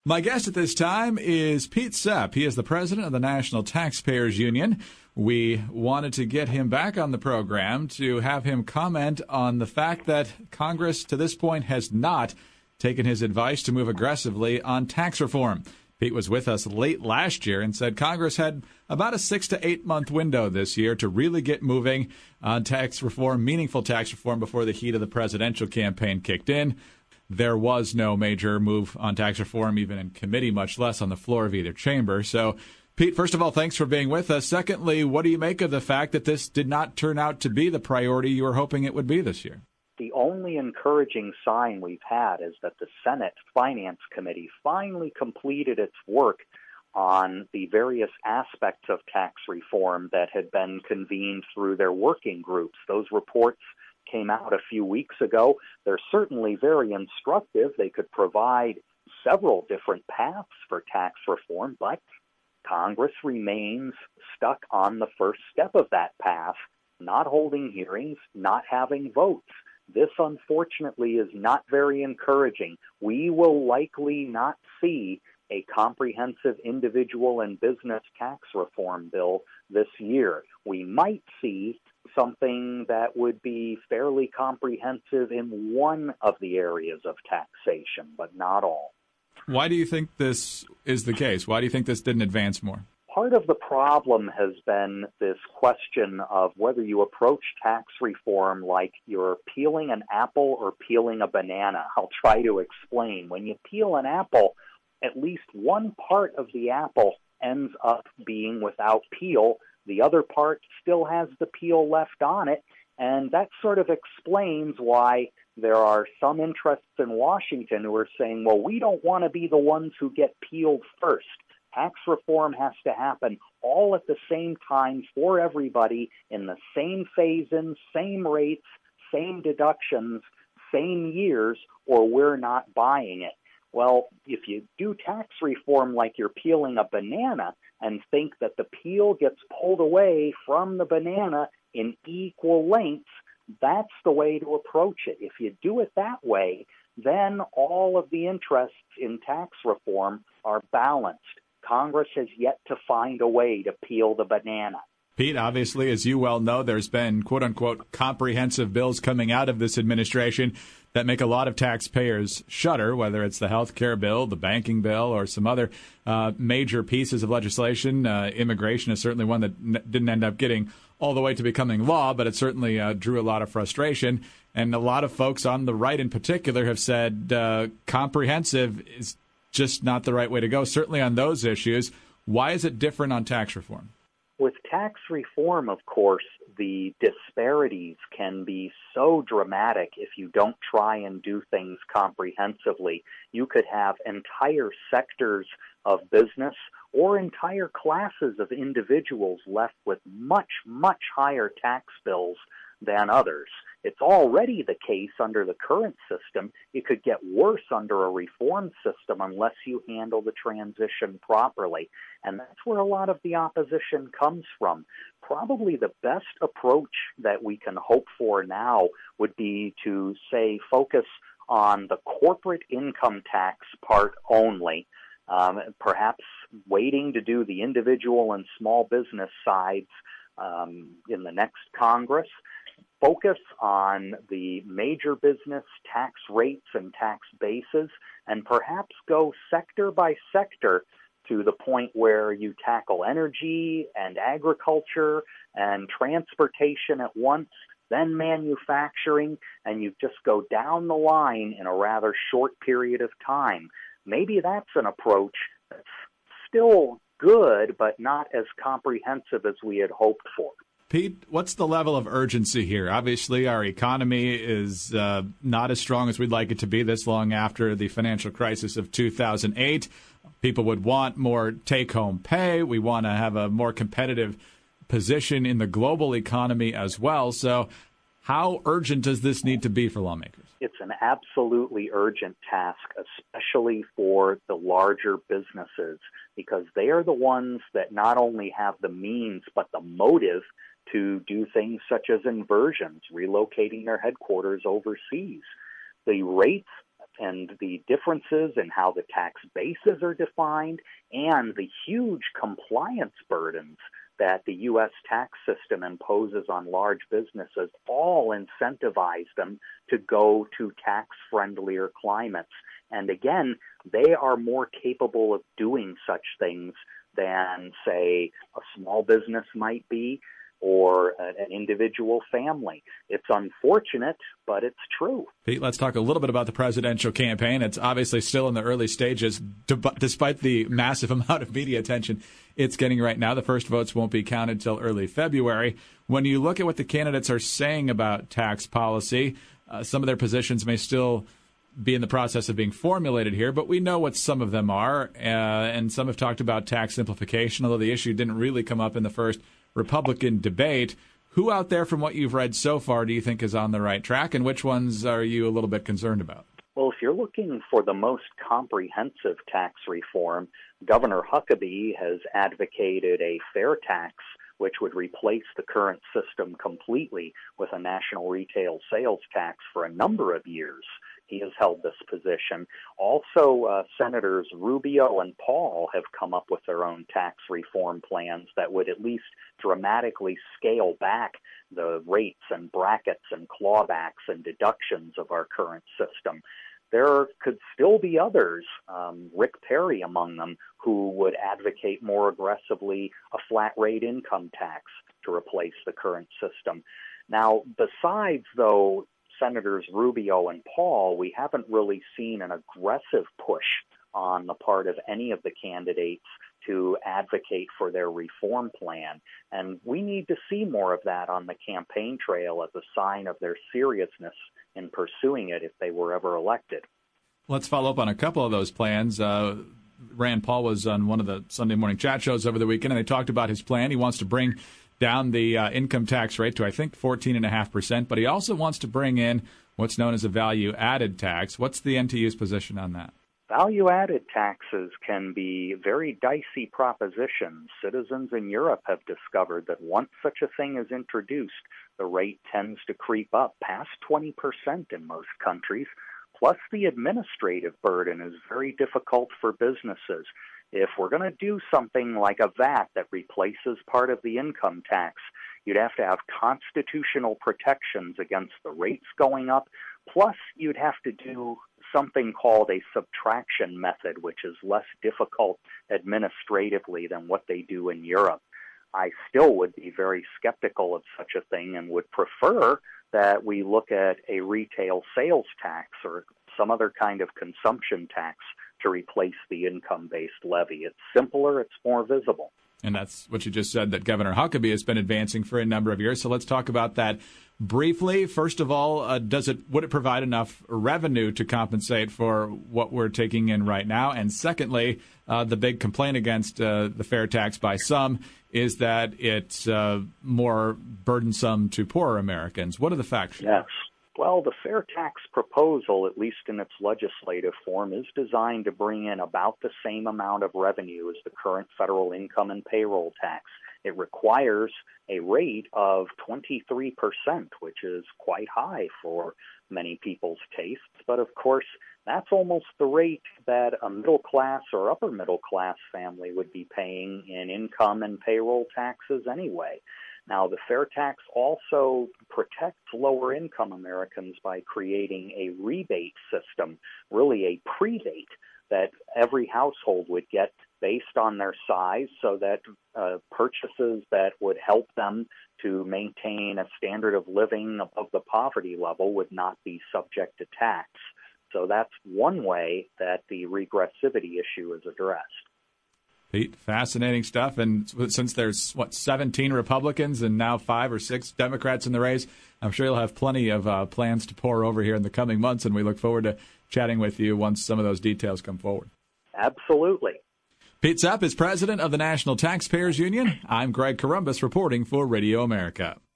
My guest at this time is Pete Sepp. He is the president of the National Taxpayers Union. We wanted to get him back on the program to have him comment on the fact that Congress to this point has not taken his advice to move aggressively on tax reform. Pete was with us late last year and said Congress had about a 6 to 8 month window this year to really get moving on tax reform, meaningful tax reform, before the heat of the presidential campaign kicked in. There was no major move on tax reform, even in committee, much less on the floor of either chamber. So, Pete, first of all, thanks for being with us. Secondly, what do you make of the fact that this did not turn out to be the priority you were hoping it would be this year? The only encouraging sign we've had is that the Senate Finance Committee finally completed its work on the various aspects of tax reform that had been convened through their working groups. Those reports came out a few weeks ago. They're certainly very instructive. They could provide several different paths for tax reform, but Congress remains stuck on the first step of that path, not holding hearings, not having votes. This, unfortunately, is not very encouraging. We will likely not see a comprehensive individual and business tax reform bill this year. We might see something that would be fairly comprehensive in one of the areas of taxation, but not all. Why do you think this is the case? Why do you think this didn't advance more? Part of the problem has been this question of whether you approach tax reform like you're peeling an apple or peeling a banana. I'll try to explain. When you peel an apple, at least one part of the apple ends up being without peel. The other part still has the peel left on it, and that sort of explains why there are some interests in Washington who are saying, well, we don't want to be the ones who get peeled first. Tax reform has to happen all at the same time for everybody in the same phase-in, same rates, same deductions, same years, or we're not buying it. Well, if you do tax reform like you're peeling a banana and think that the peel gets pulled away from the banana in equal lengths, that's the way to approach it. If you do it that way, then all of the interests in tax reform are balanced. Congress has yet to find a way to peel the banana. Pete, obviously, as you well know, there's been, quote-unquote, comprehensive bills coming out of this administration that make a lot of taxpayers shudder, whether it's the health care bill, the banking bill, or some other major pieces of legislation. Immigration is certainly one that didn't end up getting all the way to becoming law, but it certainly drew a lot of frustration. And a lot of folks on the right in particular have said comprehensive is just not the right way to go, certainly on those issues. Why is it different on tax reform? With tax reform, of course, the disparities can be so dramatic if you don't try and do things comprehensively. You could have entire sectors of business or entire classes of individuals left with much, much higher tax bills than others. It's already the case under the current system. It could get worse under a reform system unless you handle the transition properly. And that's where a lot of the opposition comes from. Probably the best approach that we can hope for now would be to, say, focus on the corporate income tax part only, perhaps waiting to do the individual and small business sides in the next Congress. Focus on the major business tax rates and tax bases, and perhaps go sector by sector to the point where you tackle energy and agriculture and transportation at once, then manufacturing, and you just go down the line in a rather short period of time. Maybe that's an approach that's still good, but not as comprehensive as we had hoped for. Pete, what's the level of urgency here? Obviously, our economy is not as strong as we'd like it to be this long after the financial crisis of 2008. People would want more take-home pay. We want to have a more competitive position in the global economy as well. So how urgent does this need to be for lawmakers? It's an absolutely urgent task, especially for the larger businesses, because they are the ones that not only have the means but the motive to do things such as inversions, relocating their headquarters overseas. The rates and the differences in how the tax bases are defined and the huge compliance burdens that the U.S. tax system imposes on large businesses all incentivize them to go to tax-friendlier climates. And again, they are more capable of doing such things than, say, a small business might be or an individual family. It's unfortunate, but it's true. Pete, let's talk a little bit about the presidential campaign. It's obviously still in the early stages, despite the massive amount of media attention it's getting right now. The first votes won't be counted till early February. When you look at what the candidates are saying about tax policy, some of their positions may still be in the process of being formulated here, but we know what some of them are, and some have talked about tax simplification, although the issue didn't really come up in the first Republican debate. Who out there, from what you've read so far, do you think is on the right track, and which ones are you a little bit concerned about? Well, if you're looking for the most comprehensive tax reform, Governor Huckabee has advocated a fair tax, which would replace the current system completely with a national retail sales tax for a number of years. He has held this position. Also, Senators Rubio and Paul have come up with their own tax reform plans that would at least dramatically scale back the rates and brackets and clawbacks and deductions of our current system. There could still be others, Rick Perry among them, who would advocate more aggressively a flat-rate income tax to replace the current system. Now, besides, though, Senators Rubio and Paul, we haven't really seen an aggressive push on the part of any of the candidates to advocate for their reform plan. And we need to see more of that on the campaign trail as a sign of their seriousness in pursuing it if they were ever elected. Let's follow up on a couple of those plans. Rand Paul was on one of the Sunday morning chat shows over the weekend, and they talked about his plan. He wants to bring down the income tax rate to, I think, 14.5%, but he also wants to bring in what's known as a value-added tax. What's the NTU's position on that? Value-added taxes can be very dicey propositions. Citizens in Europe have discovered that once such a thing is introduced, the rate tends to creep up past 20% in most countries. Plus, the administrative burden is very difficult for businesses. If we're going to do something like a VAT that replaces part of the income tax, you'd have to have constitutional protections against the rates going up. Plus, you'd have to do something called a subtraction method, which is less difficult administratively than what they do in Europe. I still would be very skeptical of such a thing and would prefer that we look at a retail sales tax or some other kind of consumption tax to replace the income-based levy. It's simpler, it's more visible. And that's what you just said, that Governor Huckabee has been advancing for a number of years. So let's talk about that briefly. First of all, would it provide enough revenue to compensate for what we're taking in right now? And secondly, the big complaint against the fair tax by some is that it's more burdensome to poorer Americans. What are the facts? Yes. Well, the fair tax proposal, at least in its legislative form, is designed to bring in about the same amount of revenue as the current federal income and payroll tax. It requires a rate of 23%, which is quite high for many people's tastes. But of course, that's almost the rate that a middle class or upper middle class family would be paying in income and payroll taxes anyway. Now, the fair tax also protects lower income Americans by creating a rebate system, really a prebate that every household would get based on their size, so that purchases that would help them to maintain a standard of living above the poverty level would not be subject to tax. So that's one way that the regressivity issue is addressed. Pete, fascinating stuff. And since there's, 17 Republicans and now 5 or 6 Democrats in the race, I'm sure you'll have plenty of plans to pour over here in the coming months, and we look forward to chatting with you once some of those details come forward. Absolutely. Pete Sepp is president of the National Taxpayers Union. I'm Greg Corombos reporting for Radio America.